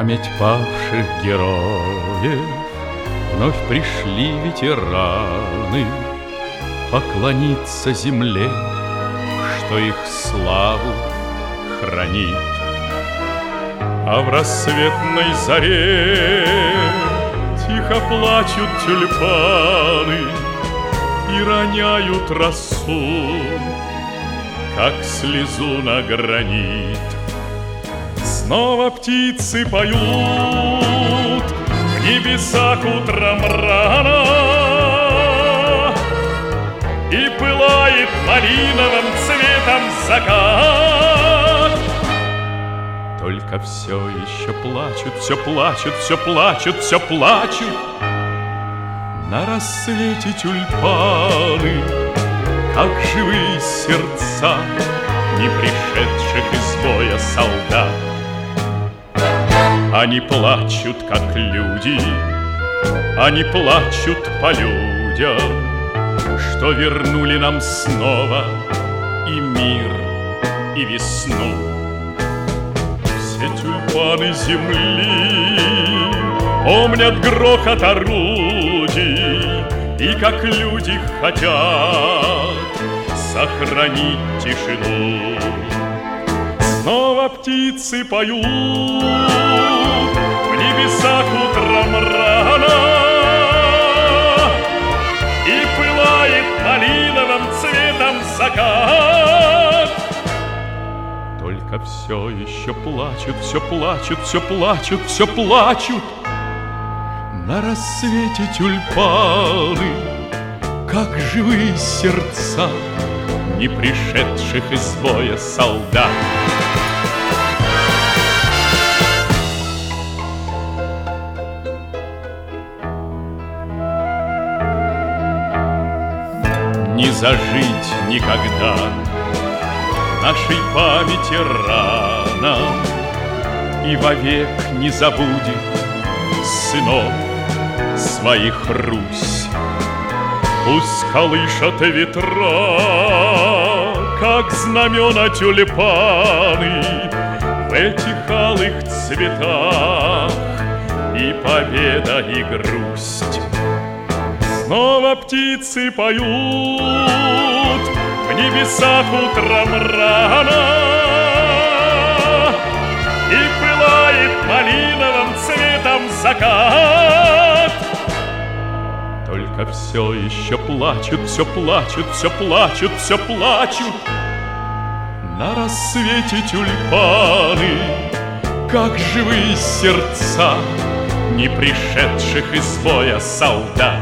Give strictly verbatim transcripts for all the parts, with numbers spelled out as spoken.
память павших героев вновь пришли ветераны поклониться земле, что их славу хранит. А в рассветной заре тихо плачут тюльпаны и роняют росу, как слезу на гранит. Снова птицы поют в небесах утром рано, и пылает малиновым цветом закат. Только все еще плачут, все плачут, все плачут, все плачут. На рассвете тюльпаны, как живые сердца не пришедших из боя солдат. Они плачут, как люди, они плачут по людям, что вернули нам снова и мир, и весну. Все тюльпаны земли помнят грохот орудий, и как люди хотят сохранить тишину. Снова птицы поют в небесах утром рано, и пылает малиновым цветом закат. Только все еще плачут, все плачут, все плачут, все плачут. На рассвете тюльпаны, как живые сердца не пришедших из боя солдат. Не зажить никогда нашей памяти рана, и вовек не забудет сынов своих Русь. Пусть колышат ветра, как знамена тюльпаны, в этих алых цветах и победа, и грусть. Снова птицы поют в небесах утром рано, и пылает малиновым цветом закат. Только все еще плачут, все плачут, все плачут, все плачут. На рассвете тюльпаны, как живые сердца не пришедших из боя солдат.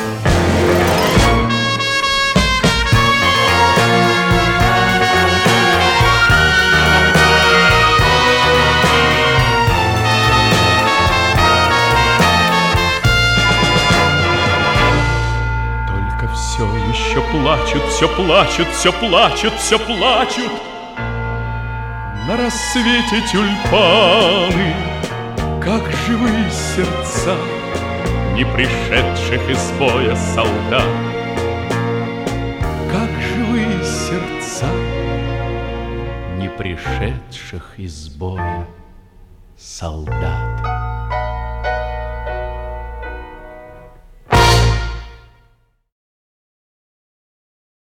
Все еще плачут, все плачут, все плачут, все плачут. На рассвете тюльпаны, как живые сердца не пришедших из боя солдат. Как живые сердца не пришедших из боя солдат.